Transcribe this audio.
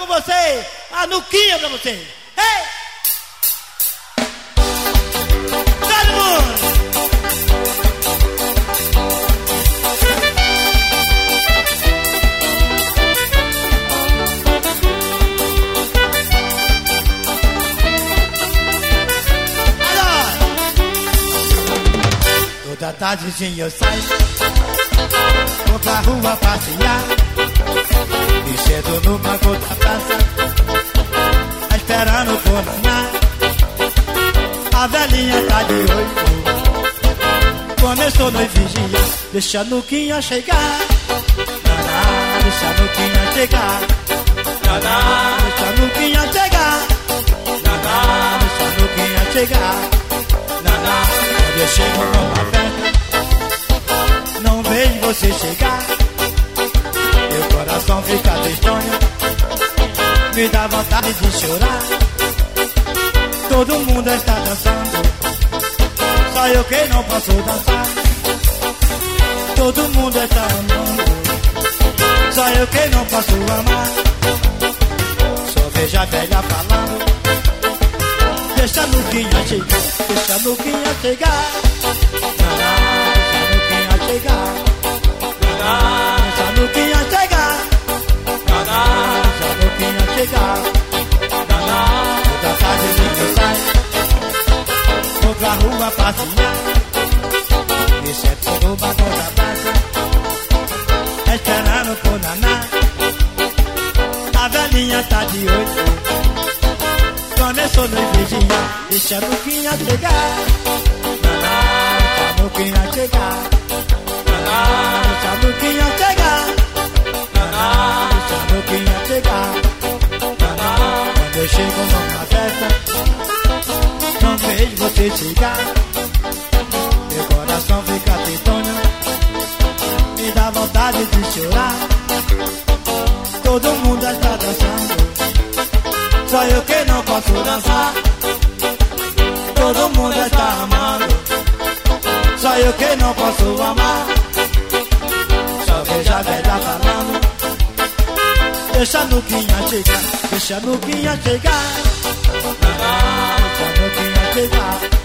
com você, a nuquinha pra você. Ei! Todo mundo! Toda tardezinha eu saio, vou pra rua passear, e cedo no banco da praça, esperando por naná. A velhinha tá de oito, começou noite vigia, deixa a nuquinha chegar. Naná, deixa a nuquinha chegar. Naná, deixa a nuquinha chegar. Naná, deixa a nuquinha chegar. Naná, quando eu chego numa festa, não vejo você chegar. Meu coração fica tristonho, me dá vontade de chorar. Todo mundo está dançando, só eu que não posso dançar. Todo mundo está amando, só eu que não posso amar. Só vejo a velha falando, deixa a nuquinha chegar, deixa a nuquinha chegar. Naná, deixa a nuquinha chegar. Naná, deixa a nuquinha chegar. Naná, deixa a nuquinha chegar. Naná, toda tarde eu saio, vou pra rua passear, me sento no banco da praça, esperando por naná. A velhinha tá de oito, começou no vigia, deixa a nuquinha chegar. Naná, deixa a nuquinha chegar. Naná, deixa a nuquinha chegar. Naná, deixa a nuquinha chegar. Naná, quando eu chego numa festa, não vejo você chegar. Meu coração fica tristonho, me dá vontade de chorar. Todo mundo está dançando, só eu que não posso dançar. Todo mundo está amando, só eu que não posso amar. Só vejo a velha falando, deixa a nuquinha chegar, deixa a nuquinha chegar. Naná, deixa a nuquinha chegar.